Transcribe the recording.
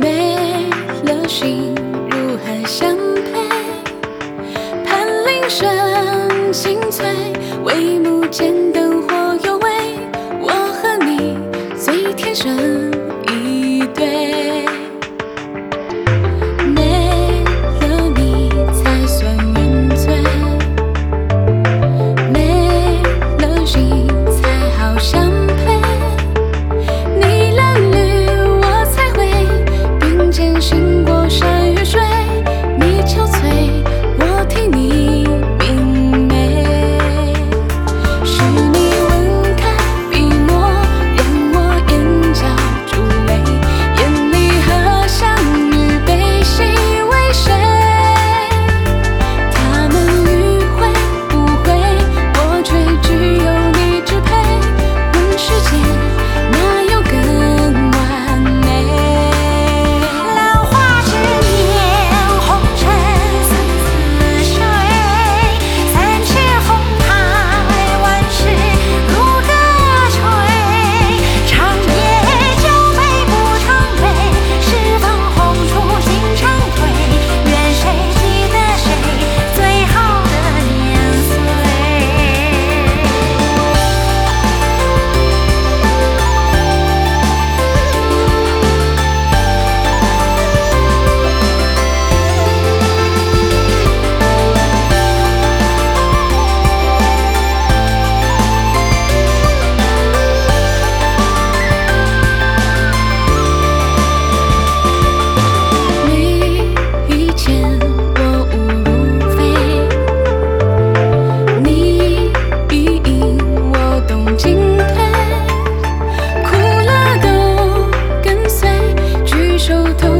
没了心如何相配？盼铃声清脆，帷幕间灯火幽微，我和你最天生一对。没了你才算原罪，没了心才好相配。你蓝绿我才会并肩行过山与水，你憔悴我替你明媚。是你吻开笔墨，让我眼角珠泪，眼里荷香与悲喜为谁？他们迂回不回，我却只有你支配。问世间哪有更完美？ 浪花之年，红尘似水，三尺红台，万事如歌吹。长夜酒杯不常杯，是等红烛尽长退。愿谁记得谁最好的年岁？ 你一见我误如飞，你一饮我动进退，苦乐都跟随，举手投